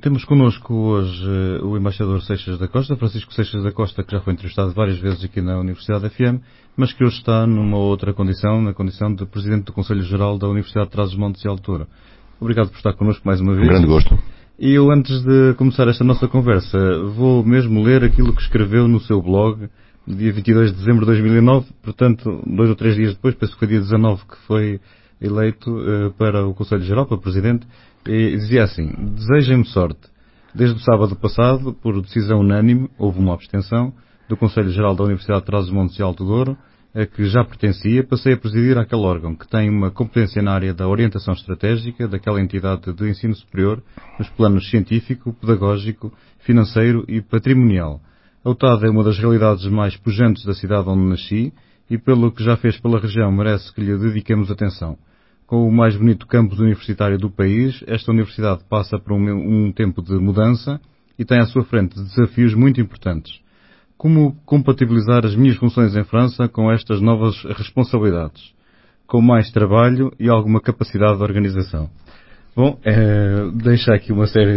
Temos connosco hoje o embaixador Seixas da Costa, Francisco Seixas da Costa, que já foi entrevistado várias vezes aqui na Universidade FM, mas que hoje está numa outra condição, na condição de Presidente do Conselho Geral da Universidade de Trás-os-Montes e Altura. Obrigado por estar connosco mais uma vez. Um grande gosto. E eu, antes de começar esta nossa conversa, vou mesmo ler aquilo que escreveu no seu blog, dia 22 de dezembro de 2009, portanto, 2 ou 3 dias depois, penso que foi dia 19 que foi eleito para o Conselho Geral, para Presidente, e dizia assim: desejem-me sorte. Desde o sábado passado, por decisão unânime, houve uma abstenção do Conselho Geral da Universidade de Trás-os-Montes e Alto Douro, a que já pertencia, passei a presidir aquele órgão que tem uma competência na área da orientação estratégica daquela entidade de ensino superior nos planos científico, pedagógico, financeiro e patrimonial. A UTAD é uma das realidades mais pujantes da cidade onde nasci e, pelo que já fez pela região, merece que lhe dediquemos atenção. Com o mais bonito campus universitário do país, esta universidade passa por um tempo de mudança e tem à sua frente desafios muito importantes. Como compatibilizar as minhas funções em França com estas novas responsabilidades? Com mais trabalho e alguma capacidade de organização. Bom, deixa aqui uma série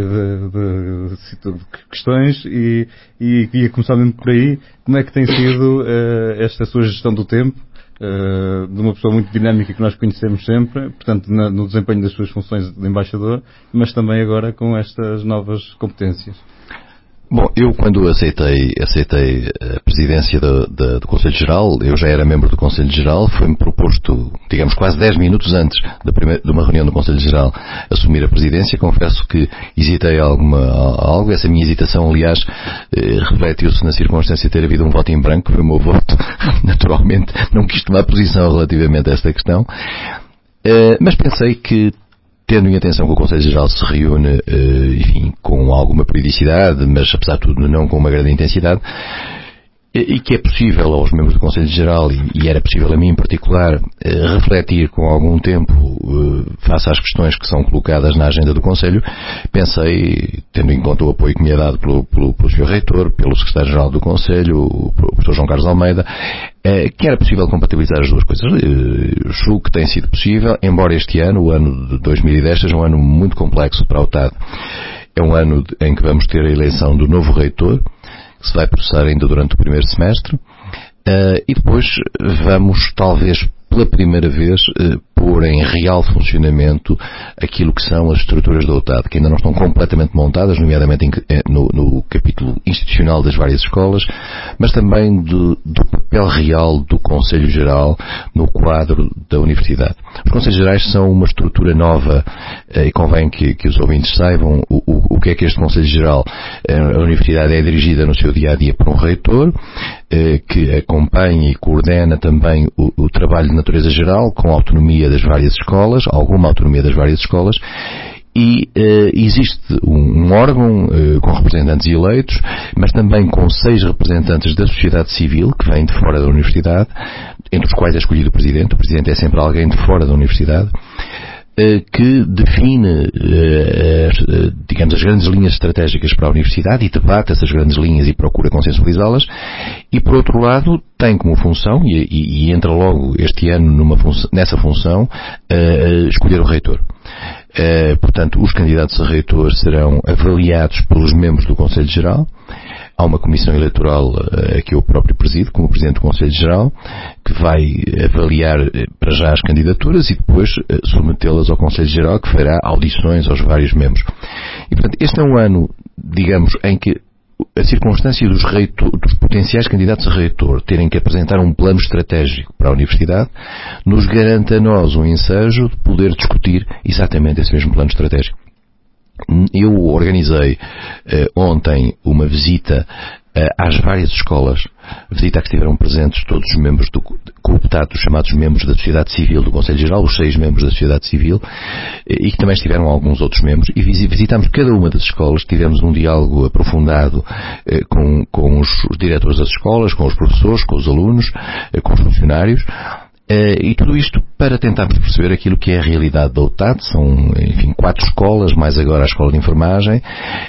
de questões e ia começar mesmo por aí. Como é que tem sido esta sua gestão do tempo? De uma pessoa muito dinâmica que nós conhecemos sempre, portanto, no desempenho das suas funções de embaixador, mas também agora com estas novas competências. Bom, eu quando aceitei a presidência do Conselho Geral, eu já era membro do Conselho Geral, foi-me proposto, digamos, quase 10 minutos antes de uma reunião do Conselho Geral assumir a presidência. Confesso que hesitei algo, essa minha hesitação, aliás, refletiu-se na circunstância de ter havido um voto em branco, foi o meu voto, naturalmente, não quis tomar posição relativamente a esta questão, mas pensei que, tendo em atenção que o Conselho Geral se reúne, enfim, com alguma periodicidade, mas apesar de tudo não com uma grande intensidade, e que é possível aos membros do Conselho Geral, e era possível a mim em particular, refletir com algum tempo face às questões que são colocadas na agenda do Conselho, pensei, tendo em conta o apoio que me é dado pelo Sr. Reitor, pelo Secretário-Geral do Conselho, o Professor João Carlos Almeida, que era possível compatibilizar as duas coisas. Julgo que tem sido possível, embora este ano, o ano de 2010, seja um ano muito complexo para a UTAD. É um ano em que vamos ter a eleição do novo reitor, que se vai processar ainda durante o primeiro semestre, e depois vamos, talvez pela primeira vez, pôr em real funcionamento aquilo que são as estruturas da UTAD, que ainda não estão completamente montadas, nomeadamente no capítulo institucional das várias escolas, mas também do papel real do Conselho Geral no quadro da Universidade. Os Conselhos Gerais são uma estrutura nova, e convém que os ouvintes saibam o que é que este Conselho Geral. A Universidade é dirigida no seu dia-a-dia por um reitor, que acompanha e coordena também o trabalho de natureza geral, com autonomia das várias escolas, alguma autonomia das várias escolas, e existe um órgão com representantes eleitos, mas também com 6 representantes da sociedade civil, que vêm de fora da Universidade, entre os quais é escolhido o Presidente. O Presidente é sempre alguém de fora da Universidade, que define, digamos, as grandes linhas estratégicas para a Universidade e debate essas grandes linhas e procura consensualizá-las, e por outro lado tem como função, e entra logo este ano nessa função, escolher o reitor. Portanto, os candidatos a reitor serão avaliados pelos membros do Conselho Geral. Há uma comissão eleitoral que eu próprio presido, como Presidente do Conselho Geral, que vai avaliar para já as candidaturas e depois submetê-las ao Conselho Geral, que fará audições aos vários membros. E, portanto, este é um ano, digamos, em que a circunstância dos potenciais candidatos a reitor terem que apresentar um plano estratégico para a Universidade nos garante a nós um ensejo de poder discutir exatamente esse mesmo plano estratégico. Eu organizei ontem uma visita às várias escolas, visita a que estiveram presentes todos os membros cooptados, chamados membros da sociedade civil do Conselho Geral, os 6 membros da sociedade civil, e que também estiveram alguns outros membros, e visitámos cada uma das escolas, tivemos um diálogo aprofundado com os diretores das escolas, com os professores, com os alunos, com os funcionários, e tudo isto para tentarmos perceber aquilo que é a realidade da UTAD. São, enfim, 4 escolas, mais agora a Escola de Enfermagem,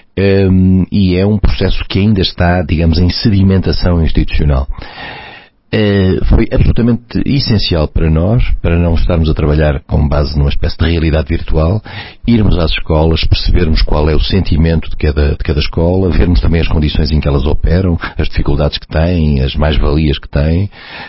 e é um processo que ainda está, digamos, em sedimentação institucional. foi absolutamente essencial para nós, para não estarmos a trabalhar com base numa espécie de realidade virtual, irmos às escolas, percebermos qual é o sentimento de cada escola, vermos também as condições em que elas operam, as dificuldades que têm, as mais-valias que têm,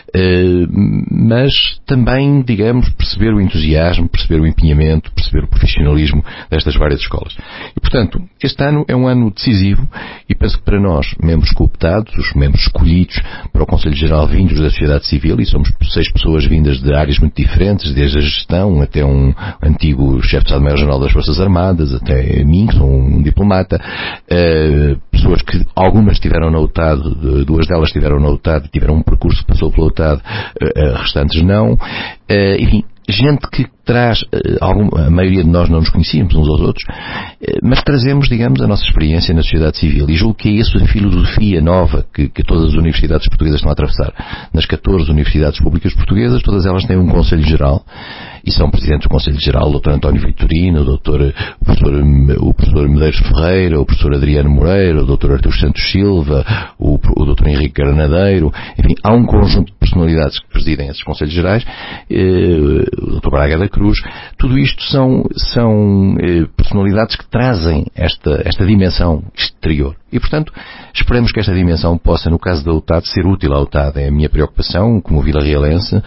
mas também, digamos, perceber o entusiasmo, perceber o empenhamento, perceber o profissionalismo destas várias escolas. E, portanto, este ano é um ano decisivo e penso que para nós, membros cooptados, os membros escolhidos para o Conselho Geral vindos da sociedade civil, e somos 6 pessoas vindas de áreas muito diferentes, desde a gestão até um antigo chefe de Estado-Maior-General das Forças Armadas, até mim, que sou um diplomata, pessoas que algumas estiveram na UTAD, 2 delas estiveram na UTAD, tiveram um percurso que passou pela UTAD, restantes não, enfim, gente que traz, a maioria de nós não nos conhecíamos uns aos outros, mas trazemos, digamos, a nossa experiência na sociedade civil, e julgo que é essa a filosofia nova que todas as universidades portuguesas estão a atravessar. Nas 14 universidades públicas portuguesas, todas elas têm um Conselho Geral, e são presidentes do Conselho Geral o Dr. António Vitorino, o professor Medeiros Ferreira, o professor Adriano Moreira, o Dr. Artur Santos Silva, o Dr. Henrique Granadeiro, enfim, há um conjunto de personalidades que presidem esses Conselhos Gerais, o Dr. Braga da Cruz. Tudo isto são personalidades que trazem esta dimensão exterior. E, portanto, esperemos que esta dimensão possa, no caso da UTAD, ser útil à UTAD. É a minha preocupação, como vila-realense,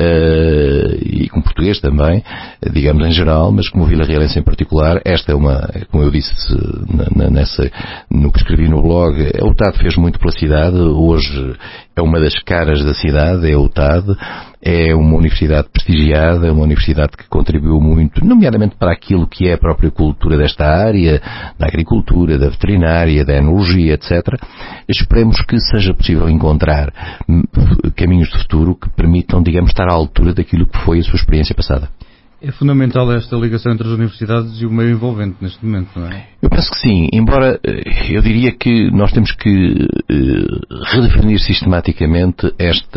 e como português também, digamos em geral, mas como vila-realense em particular. Esta é como eu disse no que escrevi no blog, a UTAD fez muito pela cidade. Hoje é uma das caras da cidade, é a UTAD. É uma universidade prestigiada, uma universidade que contribuiu muito, nomeadamente para aquilo que é a própria cultura desta área, da agricultura, da veterinária, da enologia, etc. Esperemos que seja possível encontrar caminhos de futuro que permitam, digamos, estar à altura daquilo que foi a sua experiência passada. É fundamental esta ligação entre as universidades e o meio envolvente neste momento, não é? Eu penso que sim, embora eu diria que nós temos que redefinir sistematicamente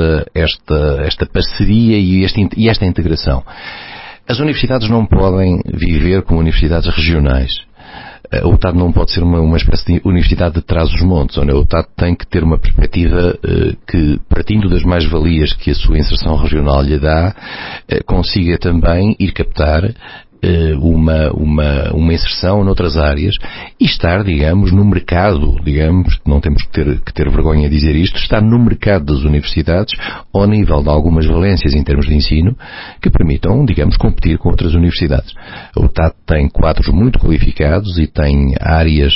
esta parceria e esta integração. As universidades não podem viver como universidades regionais. A UTAD não pode ser uma espécie de universidade de trás-os-montes, onde a UTAD tem que ter uma perspectiva que, partindo das mais-valias que a sua inserção regional lhe dá, consiga também ir captar uma inserção noutras áreas e estar, digamos, no mercado, digamos, não temos que ter vergonha de dizer isto, estar no mercado das universidades ao nível de algumas valências em termos de ensino que permitam, digamos, competir com outras universidades. A UTAD tem quadros muito qualificados e tem áreas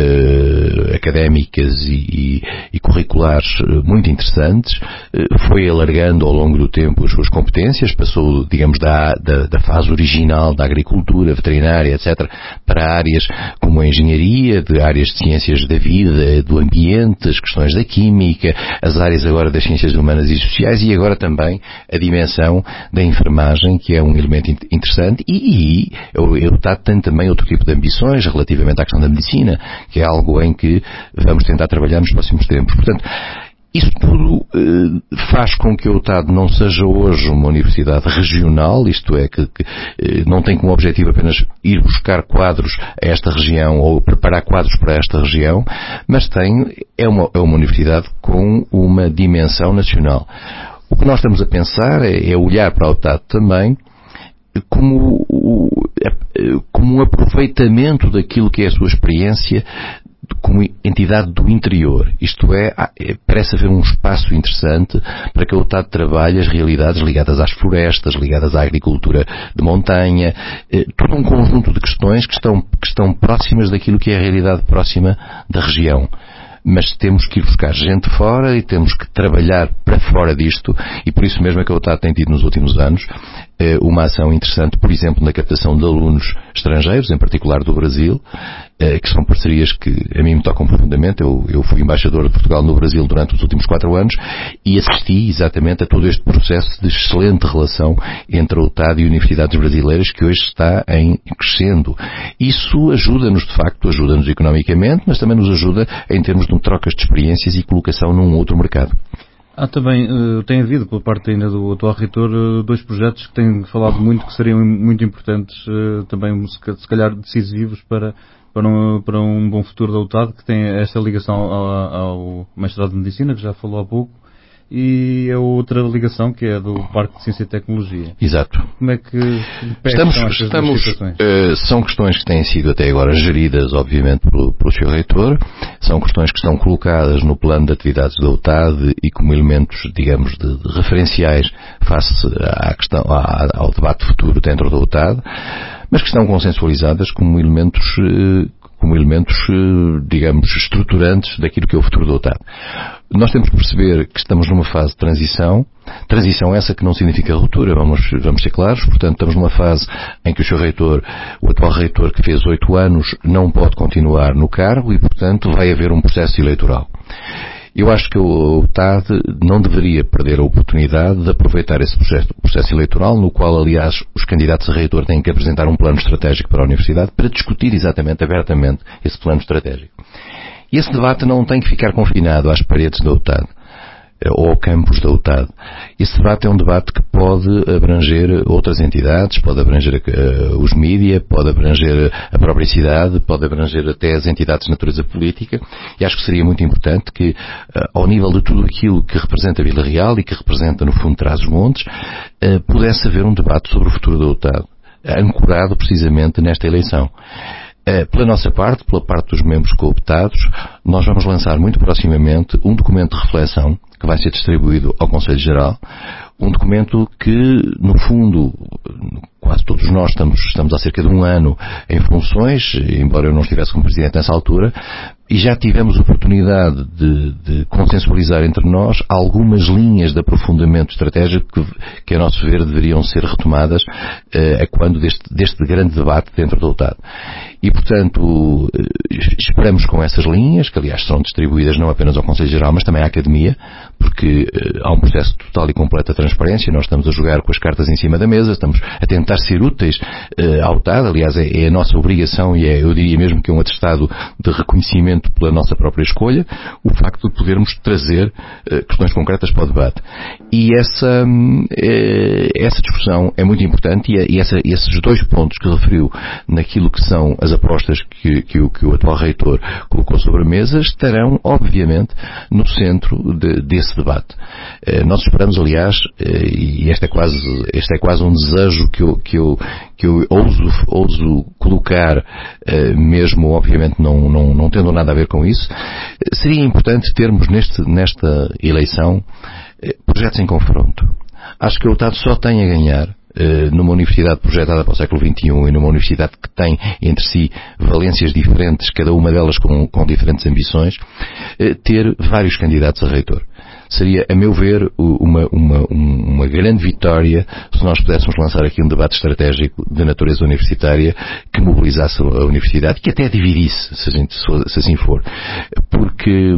académicas e curriculares muito interessantes, foi alargando ao longo do tempo as suas competências, passou, digamos, da fase original da agricultura, veterinária, etc., para áreas como a engenharia, de áreas de ciências da vida, do ambiente, as questões da química, as áreas agora das ciências humanas e sociais e agora também a dimensão da enfermagem, que é um elemento interessante e a UTAD tem também outro tipo de ambições relativamente à questão da medicina, que é algo em que vamos tentar trabalhar nos próximos tempos. Portanto, isso tudo faz com que a UTAD não seja hoje uma universidade regional, isto é, que não tem como objetivo apenas ir buscar quadros a esta região ou preparar quadros para esta região, mas é uma universidade com uma dimensão nacional. O que nós estamos a pensar é olhar para a UTAD também como um aproveitamento daquilo que é a sua experiência como entidade do interior. Isto é, parece haver um espaço interessante para que a UTAD trabalhe as realidades ligadas às florestas, ligadas à agricultura de montanha, todo um conjunto de questões que estão próximas daquilo que é a realidade próxima da região. Mas temos que ir buscar gente fora e temos que trabalhar para fora disto e por isso mesmo é que a UTAD tem tido nos últimos anos uma ação interessante, por exemplo, na captação de alunos estrangeiros, em particular do Brasil, que são parcerias que a mim me tocam profundamente. Eu fui embaixador de Portugal no Brasil durante os últimos 4 anos e assisti exatamente a todo este processo de excelente relação entre a UTAD e universidades brasileiras que hoje está em crescendo. Isso ajuda-nos, de facto, ajuda-nos economicamente, mas também nos ajuda em termos de trocas de experiências e colocação num outro mercado. Também tem havido, por parte ainda do atual reitor, 2 projetos que têm falado muito, que seriam muito importantes, também se calhar decisivos para um bom futuro da UTAD, que tem esta ligação ao mestrado de Medicina, que já falou há pouco, e a outra ligação que é do Parque de Ciência e Tecnologia. Exato. Como é que são questões que têm sido até agora geridas, obviamente, pelo Sr. Reitor, são questões que estão colocadas no plano de atividades da UTAD e como elementos, digamos, de referenciais face ao debate futuro dentro da UTAD, mas que estão consensualizadas como elementos, digamos, estruturantes daquilo que é o futuro da UTAD. Nós temos que perceber que estamos numa fase de transição essa que não significa ruptura, vamos ser claros, portanto estamos numa fase em que o atual reitor que fez 8 anos não pode continuar no cargo e, portanto, vai haver um processo eleitoral. Eu acho que a UTAD não deveria perder a oportunidade de aproveitar esse processo eleitoral, no qual, aliás, os candidatos a reitor têm que apresentar um plano estratégico para a Universidade para discutir exatamente, abertamente, esse plano estratégico. E esse debate não tem que ficar confinado às paredes da UTAD ou ao campus da UTAD. Esse debate é um debate que pode abranger outras entidades, pode abranger os mídia, pode abranger a própria cidade, pode abranger até as entidades de natureza política, e acho que seria muito importante que, ao nível de tudo aquilo que representa Vila Real e que representa, no fundo, Trás-os-Montes, pudesse haver um debate sobre o futuro da UTAD, ancorado precisamente nesta eleição. Pela nossa parte, pela parte dos membros cooptados, nós vamos lançar muito proximamente um documento de reflexão que vai ser distribuído ao Conselho Geral, um documento que, no fundo, quase todos nós estamos há cerca de 1 ano em funções, embora eu não estivesse como Presidente nessa altura, e já tivemos oportunidade de consensualizar entre nós algumas linhas de aprofundamento estratégico que, a nosso ver, deveriam ser retomadas a quando deste grande debate dentro da UTAD. E, portanto, esperamos com essas linhas, que aliás são distribuídas não apenas ao Conselho Geral, mas também à Academia, porque há um processo de total e completa transparência, nós estamos a jogar com as cartas em cima da mesa, estamos a tentar ser úteis à UTAD, aliás é a nossa obrigação e eu diria mesmo que é um atestado de reconhecimento pela nossa própria escolha, o facto de podermos trazer questões concretas para o debate. E essa discussão é muito importante e esses 2 pontos que referiu naquilo que são as apostas que o atual reitor colocou sobre a mesa estarão, obviamente, no centro desse debate. Nós esperamos, aliás, e este é quase um desejo que eu ouso colocar, mesmo, obviamente, não tendo nada a ver com isso, seria importante termos nesta eleição projetos em confronto. Acho que a UTAD só tem a ganhar numa universidade projetada para o século XXI e numa universidade que tem entre si valências diferentes, cada uma delas com diferentes ambições, ter vários candidatos a reitor. Seria, a meu ver, uma grande vitória se nós pudéssemos lançar aqui um debate estratégico de natureza universitária que mobilizasse a universidade, que até dividisse, se assim for. Porque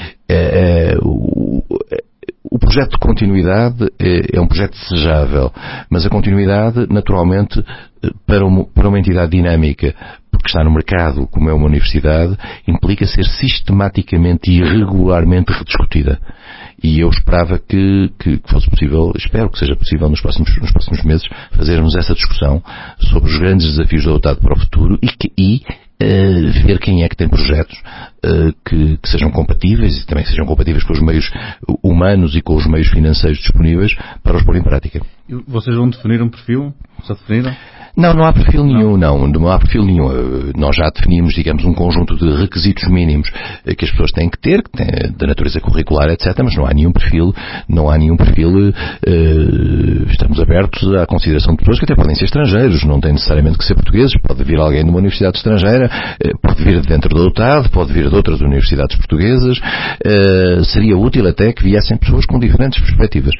o projeto de continuidade é um projeto desejável, mas a continuidade, naturalmente, para uma entidade dinâmica, porque está no mercado, como é uma universidade, implica ser sistematicamente e regularmente rediscutida. E eu esperava que fosse possível, espero que seja possível nos próximos meses, fazermos essa discussão sobre os grandes desafios da UTAD para o futuro e ver quem é que tem projetos que sejam compatíveis e também sejam compatíveis com os meios humanos e com os meios financeiros disponíveis para os pôr em prática. E vocês vão definir um perfil? Já definiram? Não há perfil nenhum, não há perfil nenhum. Nós já definimos, digamos, um conjunto de requisitos mínimos que as pessoas têm que ter, da natureza curricular, etc., mas não há nenhum perfil, estamos abertos à consideração de pessoas que até podem ser estrangeiros, não tem necessariamente que ser portugueses, pode vir alguém de uma universidade estrangeira, pode vir de dentro da UTAD, pode vir de outras universidades portuguesas, seria útil até que viessem pessoas com diferentes perspectivas.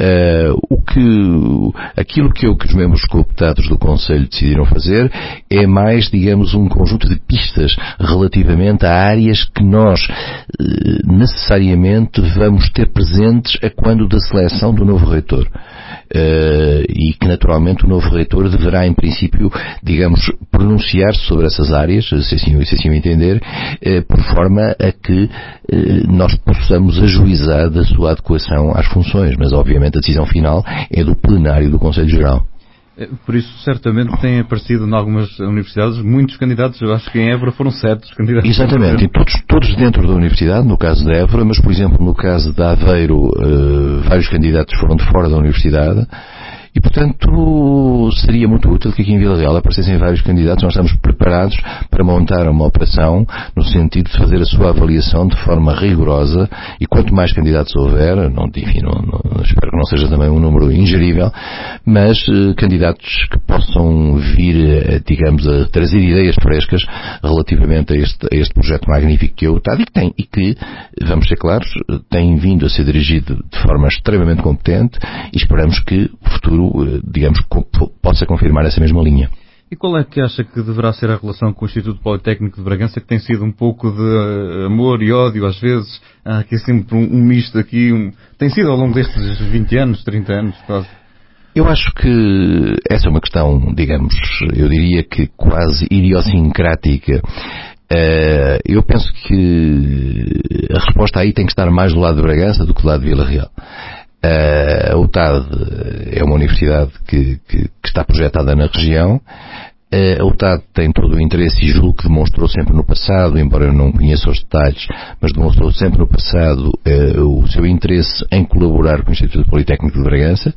Aquilo que os membros cooptados do Conselho decidiram fazer é mais, digamos, um conjunto de pistas relativamente a áreas que nós necessariamente vamos ter presentes a quando da seleção do novo reitor. E que naturalmente o novo reitor deverá, em princípio, digamos, pronunciar-se sobre essas áreas, se assim o entender, por forma a que nós possamos ajuizar da sua adequação às funções, mas obviamente a decisão final é do plenário do Conselho Geral. Por isso, certamente, têm aparecido em algumas universidades muitos candidatos. Eu acho que em Évora foram 7 candidatos. Exatamente, e todos dentro da universidade, no caso de Évora, mas, por exemplo, no caso de Aveiro, vários candidatos foram de fora da universidade. E, portanto, seria muito útil que aqui em Vila Real aparecessem vários candidatos. Nós estamos preparados para montar uma operação no sentido de fazer a sua avaliação de forma rigorosa, e quanto mais candidatos houver, espero que não seja também um número ingerível, mas candidatos que possam vir, digamos, a trazer ideias frescas relativamente a este projeto magnífico que é o UTAD e que, vamos ser claros, tem vindo a ser dirigido de forma extremamente competente, e esperamos que o futuro, digamos, possa confirmar essa mesma linha. E qual é que acha que deverá ser a relação com o Instituto Politécnico de Bragança, que tem sido um pouco de amor e ódio às vezes? Há aqui sempre um misto aqui, tem sido ao longo destes 20 anos, 30 anos quase. Eu acho que essa é uma questão, digamos, eu diria que quase idiosincrática. Eu penso que a resposta aí tem que estar mais do lado de Bragança do que do lado de Vila Real. A UTAD é uma universidade que está projetada na região. A UTAD tem todo o interesse, e julgo que demonstrou sempre no passado, embora eu não conheça os detalhes, mas demonstrou sempre no passado o seu interesse em colaborar com o Instituto Politécnico de Bragança.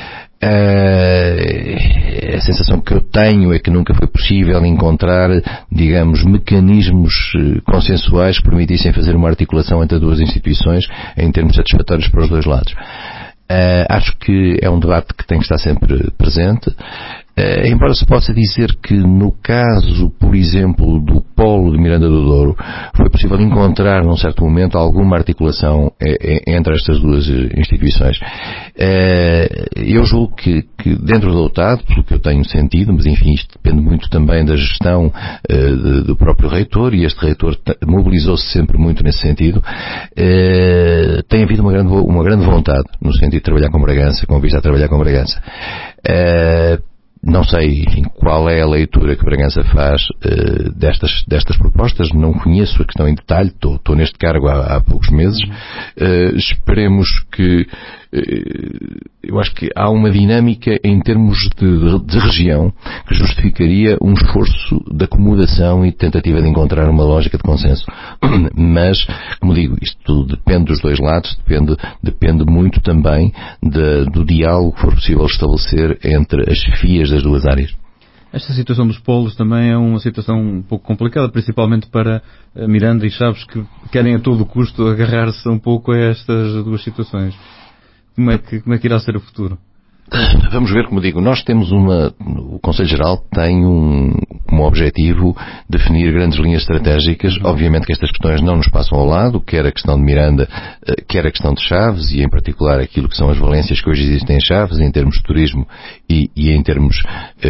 A sensação que eu tenho é que nunca foi possível encontrar, digamos, mecanismos consensuais que permitissem fazer uma articulação entre as duas instituições em termos satisfatórios para os dois lados. Acho que é um debate que tem que estar sempre presente. Embora se possa dizer que no caso, por exemplo, do Polo de Miranda do Douro, foi possível encontrar num certo momento alguma articulação entre estas duas instituições. Eu julgo que dentro da UTAD, pelo que eu tenho sentido, mas enfim, isto depende muito também da gestão do próprio reitor, e este reitor mobilizou-se sempre muito nesse sentido, tem havido uma grande vontade no sentido de trabalhar com Bragança, com vista a trabalhar com Bragança. Não sei, enfim, qual é a leitura que Bragança faz destas propostas. Não conheço a questão em detalhe, estou neste cargo há poucos meses. Esperemos que... eu acho que há uma dinâmica em termos de região que justificaria um esforço de acomodação e de tentativa de encontrar uma lógica de consenso. Mas, como digo, isto depende dos dois lados, depende muito também do diálogo que for possível estabelecer entre as chefias das duas áreas. Esta situação dos polos também é uma situação um pouco complicada, principalmente para Miranda e Chaves, que querem a todo custo agarrar-se um pouco a estas duas situações. Como é que irá ser o futuro? Vamos ver, como digo, nós temos o Conselho Geral tem como objetivo definir grandes linhas estratégicas. Obviamente que estas questões não nos passam ao lado, quer a questão de Miranda, quer a questão de Chaves, e em particular aquilo que são as valências que hoje existem em Chaves, em termos de turismo e em termos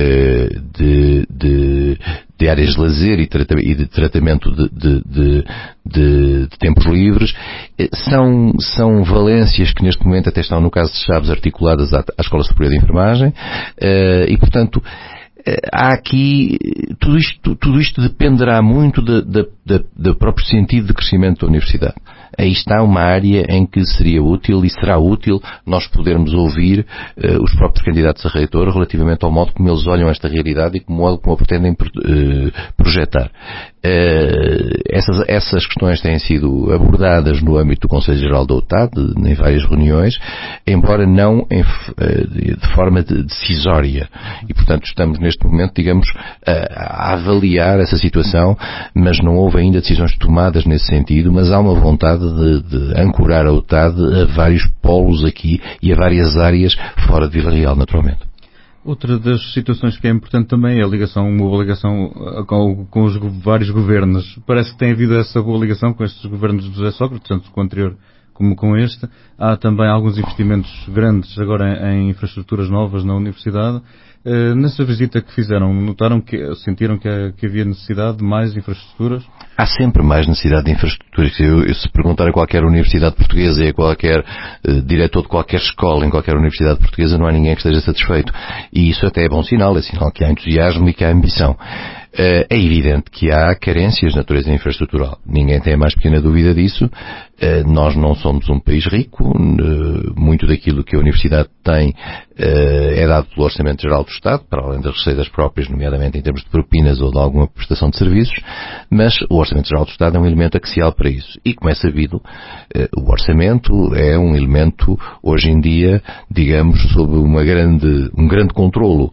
de áreas de lazer e de tratamento de tempos livres. São valências que neste momento até estão, no caso de Chaves, articuladas à Escola Superior de Enfermagem, e portanto há aqui, tudo isto dependerá muito do próprio sentido de crescimento da universidade. Aí está uma área em que seria útil e será útil nós podermos ouvir os próprios candidatos a reitor relativamente ao modo como eles olham esta realidade e como a pretendem projetar. Essas questões têm sido abordadas no âmbito do Conselho Geral da UTAD, em várias reuniões, embora não de forma decisória. E, portanto, estamos neste momento, digamos, a avaliar essa situação, mas não houve ainda decisões tomadas nesse sentido, mas há uma vontade de ancorar a UTAD a vários polos aqui e a várias áreas fora de Vila Real, naturalmente. Outra das situações que é importante também é uma boa ligação com os vários governos. Parece que tem havido essa boa ligação com estes governos de José Sócrates, tanto com o anterior como com este. Há também alguns investimentos grandes agora em infraestruturas novas na universidade. Nessa visita que fizeram, sentiram que havia necessidade de mais infraestruturas? Há sempre mais necessidade de infraestruturas. Se perguntar a qualquer universidade portuguesa e a qualquer diretor de qualquer escola em qualquer universidade portuguesa, não há ninguém que esteja satisfeito. E isso até é bom sinal, é sinal que há entusiasmo e que há ambição. É evidente que há carências de natureza infraestrutural. Ninguém tem a mais pequena dúvida disso. Nós não somos um país rico. Muito daquilo que a Universidade tem é dado pelo Orçamento Geral do Estado, para além das receitas próprias, nomeadamente em termos de propinas ou de alguma prestação de serviços, mas o Orçamento Geral do Estado é um elemento axial para isso. E, como é sabido, o orçamento é um elemento, hoje em dia, digamos, sob um grande controlo.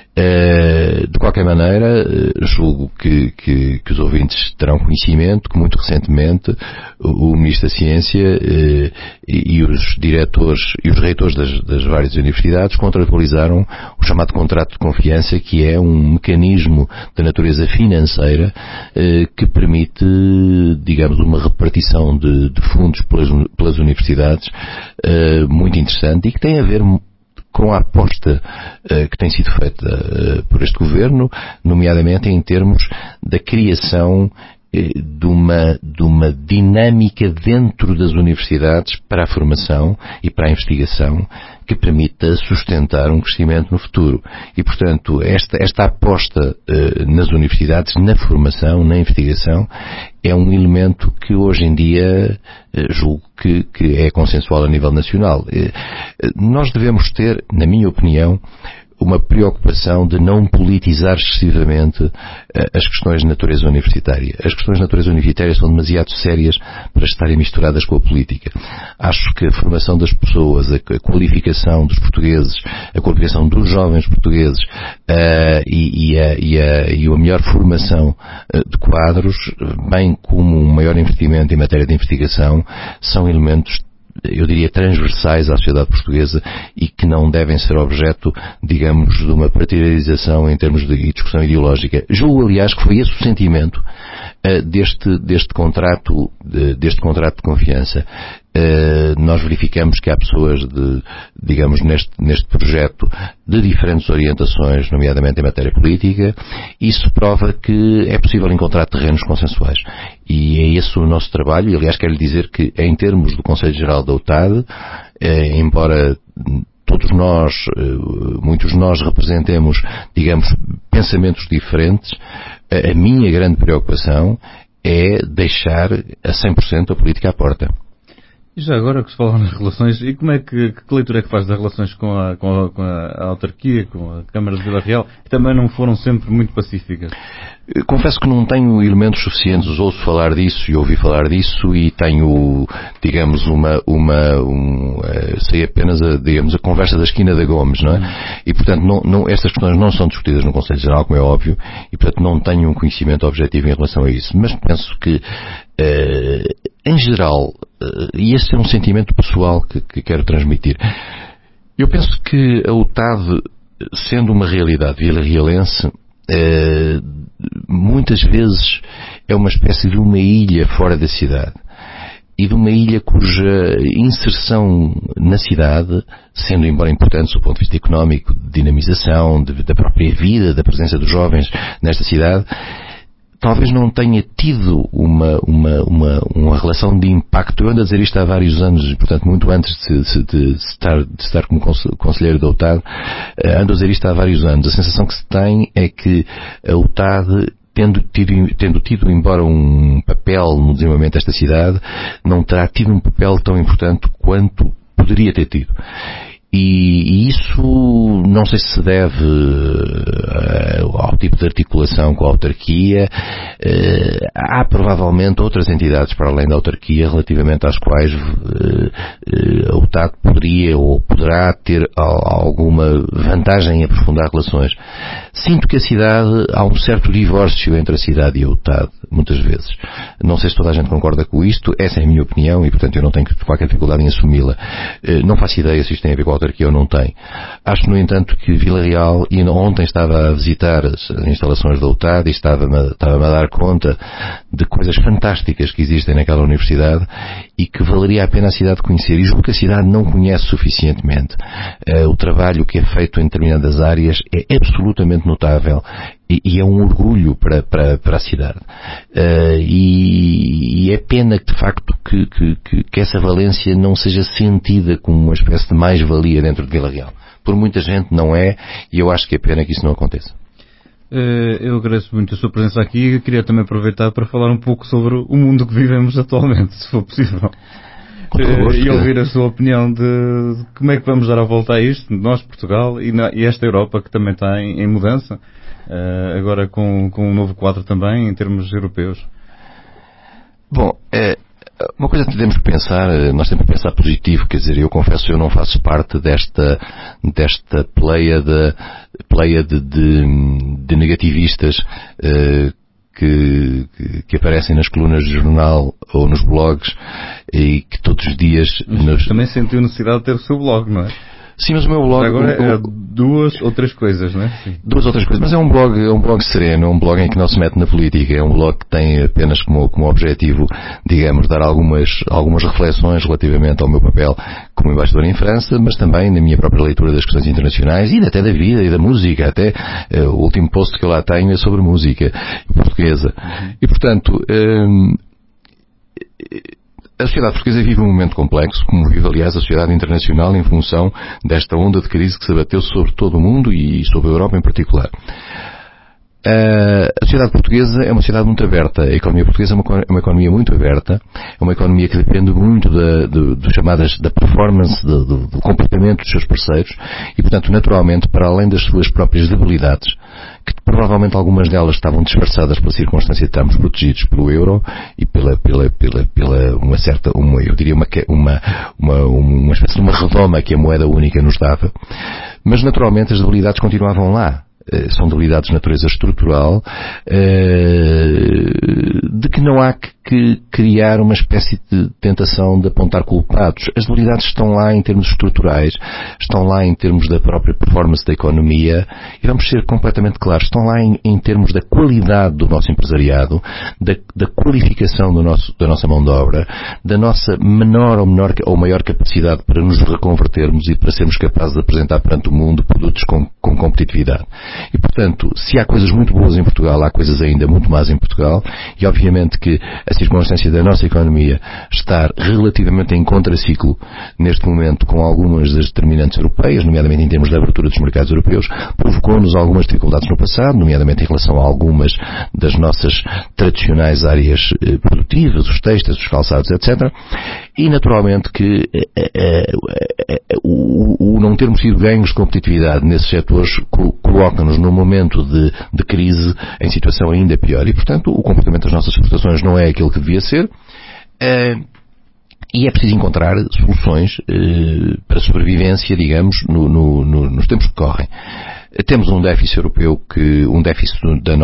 De qualquer maneira, julgo que os ouvintes terão conhecimento que muito recentemente o Ministro da Ciência e os diretores e os reitores das várias universidades contratualizaram o chamado contrato de confiança, que é um mecanismo de natureza financeira que permite, digamos, uma repartição de fundos pelas universidades muito interessante e que tem a ver com a aposta que tem sido feita por este Governo, nomeadamente em termos da criação de uma dinâmica dentro das universidades para a formação e para a investigação que permita sustentar um crescimento no futuro. E, portanto, esta aposta nas universidades, na formação, na investigação, é um elemento que hoje em dia julgo que é consensual a nível nacional. Nós devemos ter, na minha opinião, uma preocupação de não politizar excessivamente as questões de natureza universitária. As questões de natureza universitária são demasiado sérias para estarem misturadas com a política. Acho que a formação das pessoas, a qualificação dos portugueses, a qualificação dos jovens portugueses e a melhor formação de quadros, bem como um maior investimento em matéria de investigação, são elementos, eu diria, transversais à sociedade portuguesa e que não devem ser objeto, digamos, de uma partidarização em termos de discussão ideológica. Julgo, aliás, que foi esse o sentimento deste contrato de confiança. Nós verificamos que há pessoas digamos, neste projeto de diferentes orientações, nomeadamente em matéria política. Isso prova que é possível encontrar terrenos consensuais. E é esse o nosso trabalho. E, aliás, quero lhe dizer que, em termos do Conselho Geral da UTAD, embora todos nós, muitos de nós representemos, digamos, pensamentos diferentes, a minha grande preocupação é deixar a 100% a política à porta. E já agora que se fala nas relações, e que leitura é que faz das relações com a autarquia, com a Câmara de Vila Real, que também não foram sempre muito pacíficas? Confesso que não tenho elementos suficientes, ouço falar disso e ouvi falar disso e tenho, digamos, sei apenas a conversa da esquina da Gomes, não é? E, portanto, estas questões não são discutidas no Conselho Geral, como é óbvio, e, portanto, não tenho um conhecimento objetivo em relação a isso. Mas penso que, em geral, e esse é um sentimento pessoal que quero transmitir, eu penso que a UTAD, sendo uma realidade vilarrealense, muitas vezes é uma espécie de uma ilha fora da cidade e de uma ilha cuja inserção na cidade, sendo embora importante do ponto de vista económico, de dinamização, da própria vida, da presença dos jovens nesta cidade, talvez não tenha tido uma relação de impacto. Eu ando a dizer isto há vários anos, portanto, muito antes de estar como conselheiro da UTAD, ando a dizer isto há vários anos. A sensação que se tem é que a UTAD, tendo tido, embora um papel no desenvolvimento desta cidade, não terá tido um papel tão importante quanto poderia ter tido. E isso não sei se se deve ao tipo de articulação com a autarquia. Há provavelmente outras entidades para além da autarquia relativamente às quais a UTAD poderia ou poderá ter alguma vantagem em aprofundar relações. Sinto que há um certo divórcio entre a cidade e a UTAD, muitas vezes. Não sei se toda a gente concorda com isto, essa é a minha opinião e, portanto, eu não tenho qualquer dificuldade em assumi-la. Não faço ideia se isto tem a ver com a autarquia ou não tem. Acho, no entanto, que Vila Real, e ontem estava a visitar as instalações da UTAD e estava-me a dar conta de coisas fantásticas que existem naquela universidade e que valeria a pena a cidade conhecer. E julgo que a cidade não conhece suficientemente. O trabalho que é feito em determinadas áreas é absolutamente notável e é um orgulho para a cidade. E é pena que, de facto, que essa valência não seja sentida como uma espécie de mais-valia dentro de Vila Real. Por muita gente não é, e eu acho que é pena que isso não aconteça. Eu agradeço muito a sua presença aqui e queria também aproveitar para falar um pouco sobre o mundo que vivemos atualmente, se for possível. E ouvir a sua opinião de como é que vamos dar a volta a isto, nós, Portugal, e esta Europa que também está em mudança, agora com um novo quadro também em termos europeus. Bom, uma coisa que temos que pensar, nós temos que pensar positivo, quer dizer, eu confesso que eu não faço parte desta pleiade de negativistas que aparecem nas colunas de jornal ou nos blogs e que todos os dias... Também sentiu necessidade de ter o seu blog, não é? Sim, mas o meu blog... Agora é 2 ou 3 coisas, não é? Sim. 2 ou 3 coisas, mas é um blog sereno, é um blog em que não se mete na política, é um blog que tem apenas como objetivo, digamos, dar algumas reflexões relativamente ao meu papel como embaixador em França, mas também na minha própria leitura das questões internacionais e até da vida e da música, até o último post que eu lá tenho é sobre música portuguesa. E, portanto... a sociedade portuguesa vive um momento complexo, como vive, aliás, a sociedade internacional em função desta onda de crise que se abateu sobre todo o mundo e sobre a Europa em particular. A sociedade portuguesa é uma sociedade muito aberta. A economia portuguesa é uma economia muito aberta, é uma economia que depende muito da performance, do comportamento dos seus parceiros e, portanto, naturalmente, para além das suas próprias debilidades, que provavelmente algumas delas estavam disfarçadas pela circunstância de estarmos protegidos pelo euro e pela uma certa, eu diria uma espécie de uma redoma que a moeda única nos dava, mas naturalmente as debilidades continuavam lá. São debilidades de natureza estrutural, de que não há que criar uma espécie de tentação de apontar culpados. As debilidades estão lá em termos estruturais, estão lá em termos da própria performance da economia, e vamos ser completamente claros, estão lá em termos da qualidade do nosso empresariado, da qualificação da nossa mão de obra, da nossa menor ou maior capacidade para nos reconvertermos e para sermos capazes de apresentar perante o mundo produtos com competitividade. E, portanto, se há coisas muito boas em Portugal, há coisas ainda muito más em Portugal, e obviamente que a circunstância da nossa economia estar relativamente em contraciclo neste momento com algumas das determinantes europeias, nomeadamente em termos da abertura dos mercados europeus, provocou-nos algumas dificuldades no passado, nomeadamente em relação a algumas das nossas tradicionais áreas produtivas, os têxteis, os calçados, etc. E, naturalmente, que o não termos tido ganhos de competitividade nesses setores coloca-nos num momento de crise em situação ainda pior. E, portanto, o comportamento das nossas exportações não é aquele que devia ser. E é preciso encontrar soluções para sobrevivência, digamos, nos tempos que correm. Temos um déficit europeu, um déficit da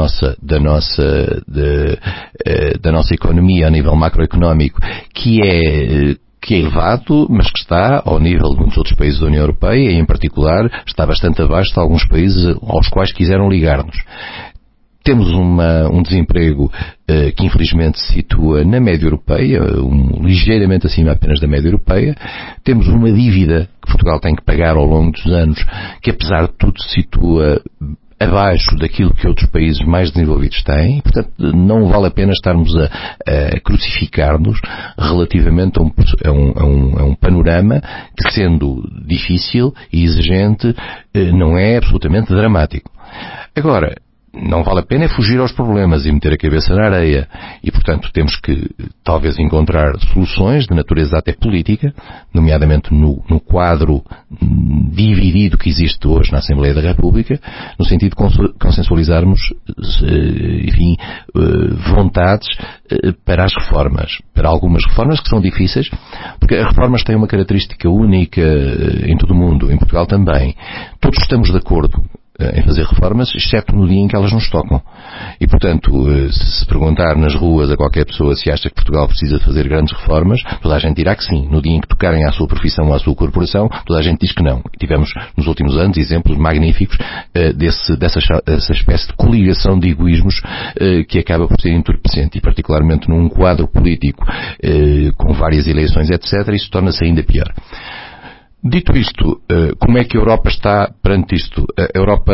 nossa economia a nível macroeconómico que é elevado, mas que está ao nível de muitos outros países da União Europeia e, em particular, está bastante abaixo de alguns países aos quais quiseram ligar-nos. Temos um desemprego que infelizmente se situa na média europeia, ligeiramente acima apenas da média europeia. Temos uma dívida que Portugal tem que pagar ao longo dos anos, que apesar de tudo se situa abaixo daquilo que outros países mais desenvolvidos têm, e, portanto, não vale a pena estarmos a crucificar-nos relativamente a um panorama que, sendo difícil e exigente, não é absolutamente dramático. Agora, não vale a pena fugir aos problemas e meter a cabeça na areia. E, portanto, temos que, talvez, encontrar soluções de natureza até política, nomeadamente no quadro dividido que existe hoje na Assembleia da República, no sentido de consensualizarmos, enfim, vontades para as reformas. Para algumas reformas que são difíceis, porque as reformas têm uma característica única em todo o mundo, em Portugal também. Todos estamos de acordo em fazer reformas, exceto no dia em que elas nos tocam. E, portanto, se perguntar nas ruas a qualquer pessoa se acha que Portugal precisa de fazer grandes reformas, toda a gente dirá que sim. No dia em que tocarem à sua profissão ou à sua corporação, toda a gente diz que não. E tivemos, nos últimos anos, exemplos magníficos dessa espécie de coligação de egoísmos que acaba por ser entorpecente. E, particularmente, num quadro político com várias eleições, etc., isso torna-se ainda pior. Dito isto, como é que a Europa está perante isto? A Europa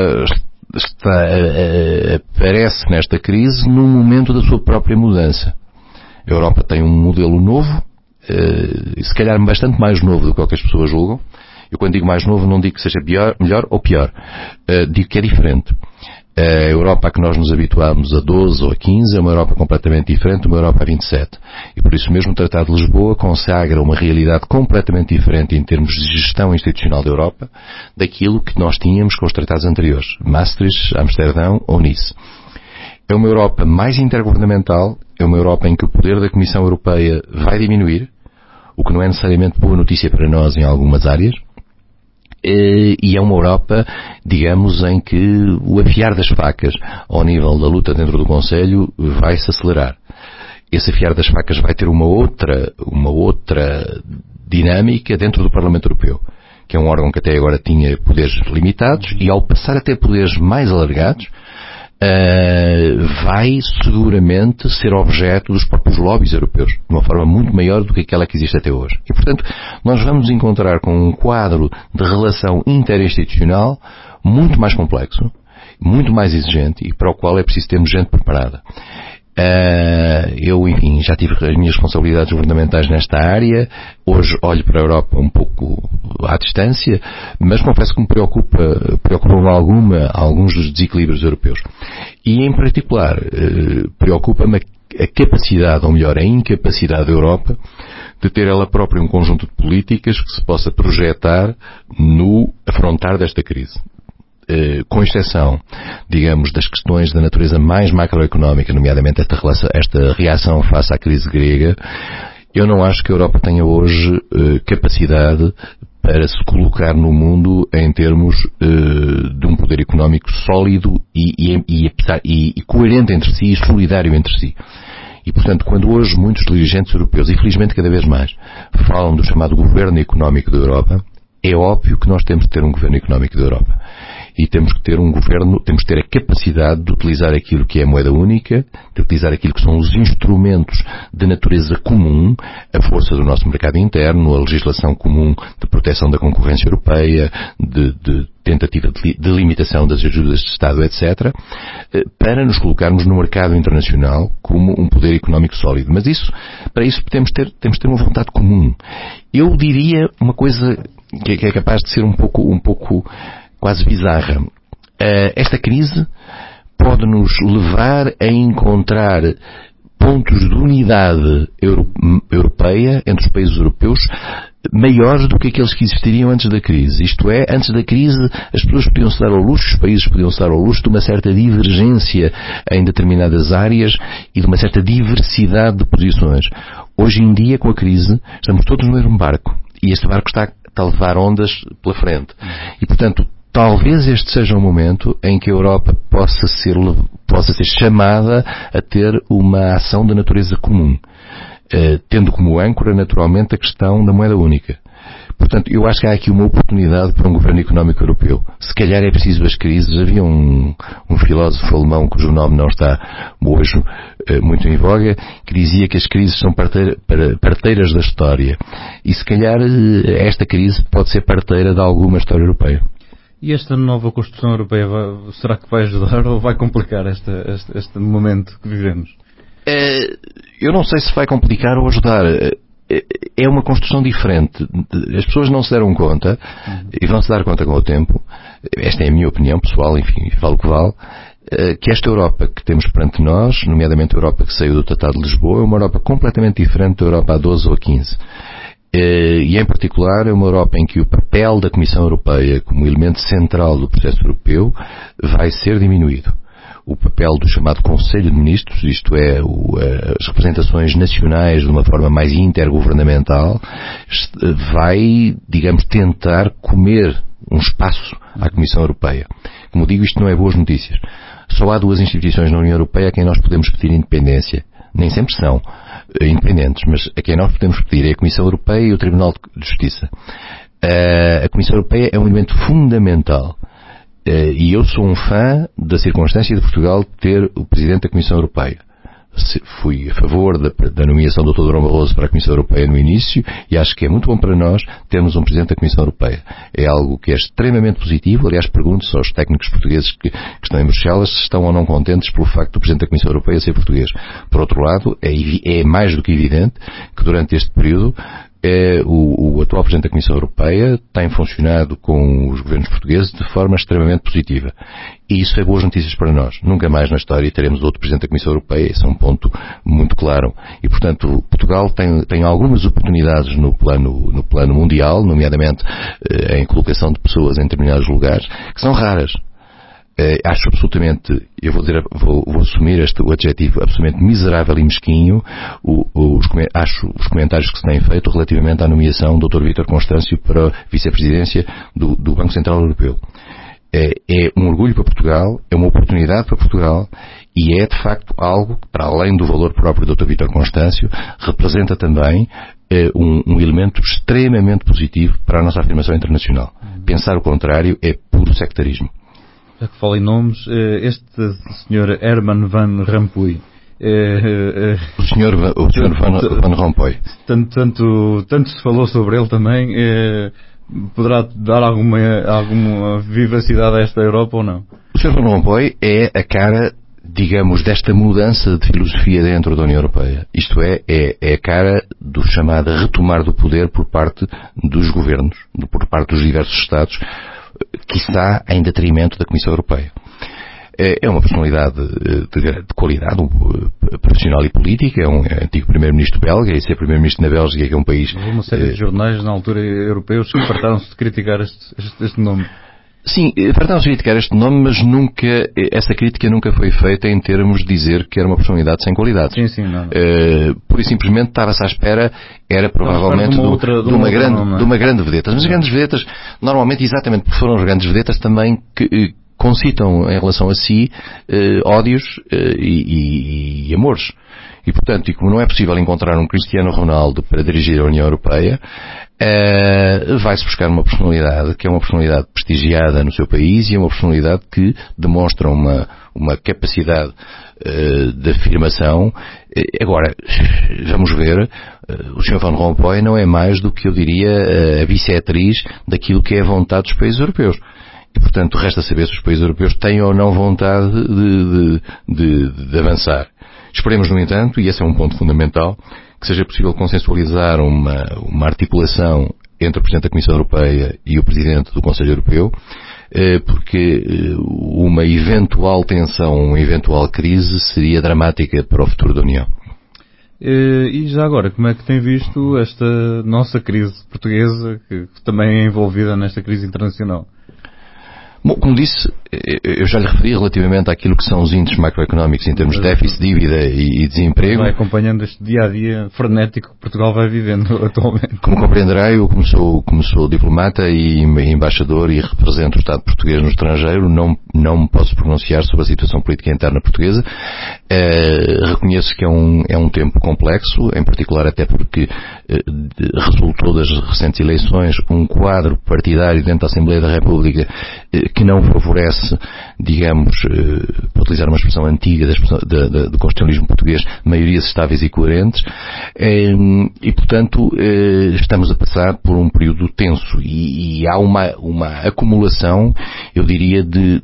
aparece nesta crise num momento da sua própria mudança. A Europa tem um modelo novo, se calhar bastante mais novo do que o que as pessoas julgam. Eu, quando digo mais novo, não digo que seja melhor ou pior. Digo que é diferente. A Europa a que nós nos habituámos a 12 ou a 15 é uma Europa completamente diferente de uma Europa a 27. E por isso mesmo o Tratado de Lisboa consagra uma realidade completamente diferente em termos de gestão institucional da Europa daquilo que nós tínhamos com os tratados anteriores, Maastricht, Amsterdão ou Nice. É uma Europa mais intergovernamental, é uma Europa em que o poder da Comissão Europeia vai diminuir, o que não é necessariamente boa notícia para nós em algumas áreas, e é uma Europa, digamos, em que o afiar das facas ao nível da luta dentro do Conselho vai se acelerar. Esse afiar das facas vai ter uma outra dinâmica dentro do Parlamento Europeu, que é um órgão que até agora tinha poderes limitados e ao passar a ter poderes mais alargados, vai seguramente ser objeto dos próprios lobbies europeus, de uma forma muito maior do que aquela que existe até hoje. E, portanto, nós vamos encontrar com um quadro de relação interinstitucional muito mais complexo, muito mais exigente e para o qual é preciso termos gente preparada. Eu, enfim, já tive as minhas responsabilidades governamentais nesta área. Hoje olho para a Europa um pouco à distância, mas confesso que me preocupam alguns dos desequilíbrios europeus. E, em particular, preocupa-me a capacidade, ou melhor, a incapacidade da Europa de ter ela própria um conjunto de políticas que se possa projetar no afrontar desta crise. Com exceção, digamos, das questões da natureza mais macroeconómica, nomeadamente esta reação face à crise grega, eu não acho que a Europa tenha hoje capacidade para se colocar no mundo em termos de um poder económico sólido e coerente entre si e solidário entre si. E, portanto, quando hoje muitos dirigentes europeus, e felizmente cada vez mais, falam do chamado governo económico da Europa, é óbvio que nós temos de ter um governo económico da Europa. E temos que ter um governo, temos que ter a capacidade de utilizar aquilo que é a moeda única, de utilizar aquilo que são os instrumentos de natureza comum, a força do nosso mercado interno, a legislação comum de proteção da concorrência europeia, de tentativa de limitação das ajudas de Estado, etc., para nos colocarmos no mercado internacional como um poder económico sólido. Mas para isso temos de ter uma vontade comum. Eu diria uma coisa que é capaz de ser um pouco quase bizarra. Esta crise pode-nos levar a encontrar pontos de unidade europeia entre os países europeus maiores do que aqueles que existiriam antes da crise. Isto é, antes da crise as pessoas podiam-se dar ao luxo, os países podiam-se dar ao luxo de uma certa divergência em determinadas áreas e de uma certa diversidade de posições. Hoje em dia, com a crise, estamos todos no mesmo barco e este barco está a levar ondas pela frente. E, portanto, talvez este seja um momento em que a Europa possa ser chamada a ter uma ação de natureza comum, tendo como âncora, naturalmente, a questão da moeda única. Portanto, eu acho que há aqui uma oportunidade para um governo económico europeu. Se calhar é preciso as crises. Havia um filósofo alemão, cujo nome não está hoje muito em voga, que dizia que as crises são parteiras da história. E se calhar esta crise pode ser parteira de alguma história europeia. E esta nova Constituição Europeia será que vai ajudar ou vai complicar este momento que vivemos? Eu não sei se vai complicar ou ajudar. É uma construção diferente. As pessoas não se deram conta, e vão se dar conta com o tempo, esta é a minha opinião pessoal, enfim, vale o que vale, que esta Europa que temos perante nós, nomeadamente a Europa que saiu do Tratado de Lisboa, é uma Europa completamente diferente da Europa há 12 ou 15. E em particular é uma Europa em que o papel da Comissão Europeia como elemento central do processo europeu vai ser diminuído. O papel do chamado Conselho de Ministros, isto é, as representações nacionais de uma forma mais intergovernamental, vai, digamos, tentar comer um espaço à Comissão Europeia. Como digo, isto não é boas notícias. Só há duas instituições na União Europeia a quem nós podemos pedir independência. Nem sempre são independentes, mas a quem nós podemos pedir é a Comissão Europeia e o Tribunal de Justiça. A Comissão Europeia é um elemento fundamental. E eu sou um fã da circunstância de Portugal ter o Presidente da Comissão Europeia. Fui a favor da nomeação do Dr. Durão Barroso para a Comissão Europeia no início e acho que é muito bom para nós termos um Presidente da Comissão Europeia. É algo que é extremamente positivo. Aliás, pergunto-se aos técnicos portugueses que estão em Bruxelas se estão ou não contentes pelo facto do Presidente da Comissão Europeia ser português. Por outro lado, é mais do que evidente que durante este período o atual Presidente da Comissão Europeia tem funcionado com os governos portugueses de forma extremamente positiva. E isso é boas notícias para nós. Nunca mais na história teremos outro Presidente da Comissão Europeia. Esse é um ponto muito claro. E, portanto, Portugal tem algumas oportunidades no plano mundial, nomeadamente em colocação de pessoas em determinados lugares, que são raras. Acho absolutamente, vou assumir o adjetivo absolutamente miserável e mesquinho, acho os comentários que se têm feito relativamente à nomeação do Dr. Vítor Constâncio para a vice-presidência do Banco Central Europeu. É um orgulho para Portugal, é uma oportunidade para Portugal e é de facto algo que, para além do valor próprio do Dr. Vítor Constâncio, representa também um elemento extremamente positivo para a nossa afirmação internacional. Pensar o contrário é puro sectarismo. Já que falo em nomes, este Sr. Herman Van Rompuy. O Sr. Van Rompuy. Tanto se falou sobre ele também, poderá dar alguma vivacidade a esta Europa ou não? O Sr. Van Rompuy é a cara, digamos, desta mudança de filosofia dentro da União Europeia. Isto é a cara do chamado retomar do poder por parte dos governos, por parte dos diversos Estados, quiçá em detrimento da Comissão Europeia. É uma personalidade de qualidade profissional e política, é um antigo primeiro-ministro belga, e ser primeiro-ministro na Bélgica, que é um país... Houve uma série de jornais na altura europeus que fartaram-se de criticar este nome. Sim, fartaram-se de criticar este nome, mas essa crítica nunca foi feita em termos de dizer que era uma personalidade sem qualidade. Sim, não. Pura e simplesmente estava-se à espera, era provavelmente de uma grande vedeta. Mas as grandes vedetas, normalmente, exatamente porque foram as grandes vedetas também que concitam em relação a si ódios e amores. E, portanto, como não é possível encontrar um Cristiano Ronaldo para dirigir a União Europeia, vai-se buscar uma personalidade que é uma personalidade prestigiada no seu país e é uma personalidade que demonstra uma capacidade de afirmação. Agora, vamos ver, o Sr. Van Rompuy não é mais do que, eu diria, a vice-atriz daquilo que é a vontade dos países europeus. E, portanto, resta saber se os países europeus têm ou não vontade de avançar. Esperemos, no entanto, e esse é um ponto fundamental, que seja possível consensualizar uma articulação entre o Presidente da Comissão Europeia e o Presidente do Conselho Europeu, porque uma eventual tensão, uma eventual crise seria dramática para o futuro da União. E já agora, como é que tem visto esta nossa crise portuguesa, que também é envolvida nesta crise internacional? Bom, como disse, eu já lhe referi relativamente àquilo que são os índices macroeconómicos em termos de déficit, dívida e desemprego. Vai acompanhando este dia-a-dia frenético que Portugal vai vivendo atualmente. Como compreenderá, eu como sou diplomata e embaixador e represento o Estado português no estrangeiro, não me posso pronunciar sobre a situação política interna portuguesa. Reconheço que é um tempo complexo, em particular até porque resultou das recentes eleições um quadro partidário dentro da Assembleia da República que não favorece, digamos, para utilizar uma expressão antiga do constitucionalismo português, maiorias estáveis e coerentes, e portanto estamos a passar por um período tenso e há uma acumulação, eu diria, de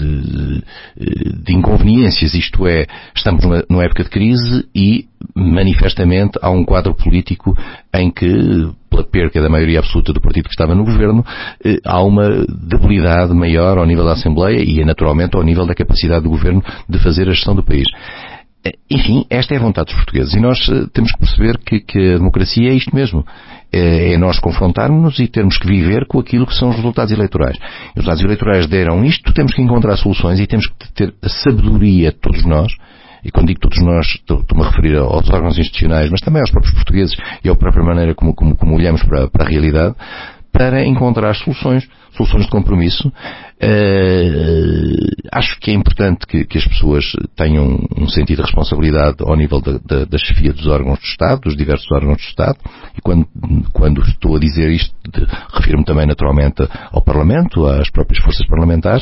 inconveniências, isto é, estamos numa época de crise e manifestamente há um quadro político em que, pela perca da maioria absoluta do partido que estava no governo, há uma debilidade maior ao nível da Assembleia e, naturalmente, ao nível da capacidade do governo de fazer a gestão do país. Enfim, esta é a vontade dos portugueses e nós temos que perceber que a democracia é isto mesmo. É nós confrontarmos-nos e termos que viver com aquilo que são os resultados eleitorais. Os resultados eleitorais deram isto, temos que encontrar soluções e temos que ter a sabedoria, todos nós, e quando digo todos nós, estou-me a referir aos órgãos institucionais, mas também aos próprios portugueses e à própria maneira como olhamos para a realidade, para encontrar soluções de compromisso. Acho que é importante que as pessoas tenham um sentido de responsabilidade ao nível da chefia dos órgãos do Estado, dos diversos órgãos do Estado, e quando estou a dizer isto, refiro-me também naturalmente ao Parlamento, às próprias forças parlamentares.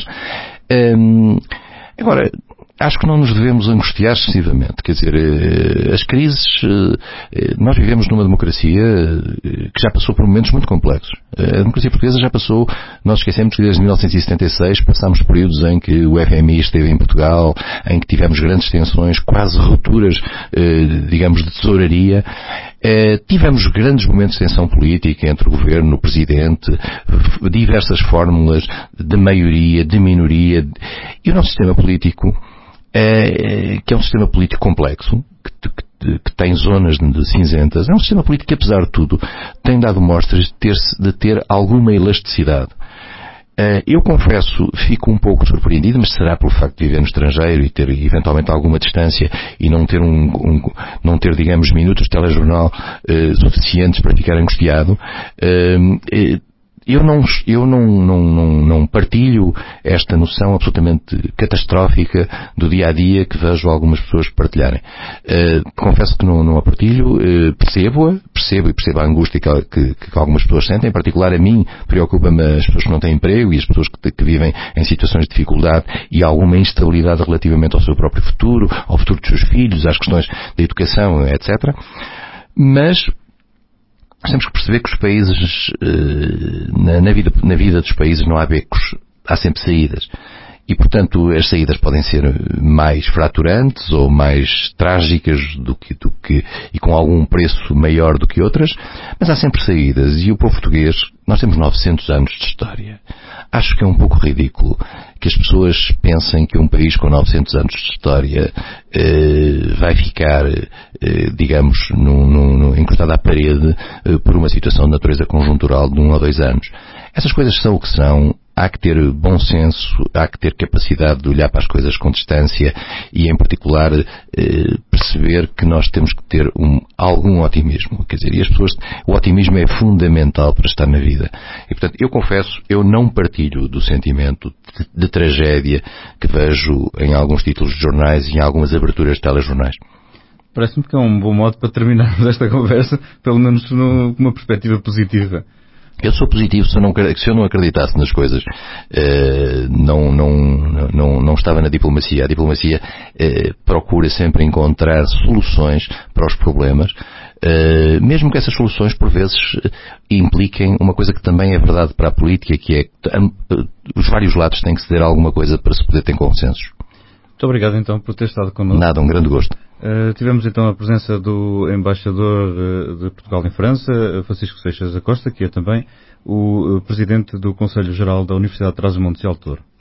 Agora, acho que não nos devemos angustiar excessivamente. Quer dizer, as crises, nós vivemos numa democracia que já passou por momentos muito complexos. A democracia portuguesa já passou, nós esquecemos que desde 1976 passámos períodos em que o FMI esteve em Portugal, em que tivemos grandes tensões, quase rupturas, digamos, de tesouraria. Tivemos grandes momentos de tensão política entre o governo, o presidente, diversas fórmulas de maioria, de minoria, e o nosso sistema político, que é um sistema político complexo, que tem zonas de cinzentas, é um sistema político que, apesar de tudo, tem dado mostras de ter alguma elasticidade. Eu confesso, fico um pouco surpreendido, mas será pelo facto de viver no estrangeiro e ter eventualmente alguma distância e não ter não ter, digamos, minutos de telejornal suficientes para ficar angustiado. Eu não partilho esta noção absolutamente catastrófica do dia a dia que vejo algumas pessoas partilharem. Confesso que não a partilho, percebo a angústia que algumas pessoas sentem. Em particular, a mim preocupa-me as pessoas que não têm emprego e as pessoas que vivem em situações de dificuldade e alguma instabilidade relativamente ao seu próprio futuro, ao futuro dos seus filhos, às questões da educação, etc. Mas temos que perceber que os países, na vida dos países não há becos, há sempre saídas. E, portanto, as saídas podem ser mais fraturantes ou mais trágicas e com algum preço maior do que outras, mas há sempre saídas. E o povo português, nós temos 900 anos de história. Acho que é um pouco ridículo que as pessoas pensem que um país com 900 anos de história vai ficar, digamos, encostado à parede por uma situação de natureza conjuntural de 1 ou 2 anos. Essas coisas são o que são. Há que ter bom senso, há que ter capacidade de olhar para as coisas com distância e, em particular, perceber que nós temos que ter algum otimismo. Quer dizer, o otimismo é fundamental para estar na vida. E, portanto, eu confesso, eu não partilho do sentimento de tragédia que vejo em alguns títulos de jornais e em algumas aberturas de telejornais. Parece-me que é um bom modo para terminarmos esta conversa, pelo menos com uma perspectiva positiva. Eu sou positivo, se eu não acreditasse nas coisas, não estava na diplomacia. A diplomacia procura sempre encontrar soluções para os problemas, mesmo que essas soluções, por vezes, impliquem uma coisa que também é verdade para a política, que é que os vários lados têm que ceder alguma coisa para se poder ter consensos. Muito obrigado, então, por ter estado connosco. Nada, um grande gosto. Tivemos então a presença do embaixador de Portugal em França, Francisco Seixas da Costa, que é também o presidente do Conselho Geral da Universidade de Trás-os-Montes e Alto Douro.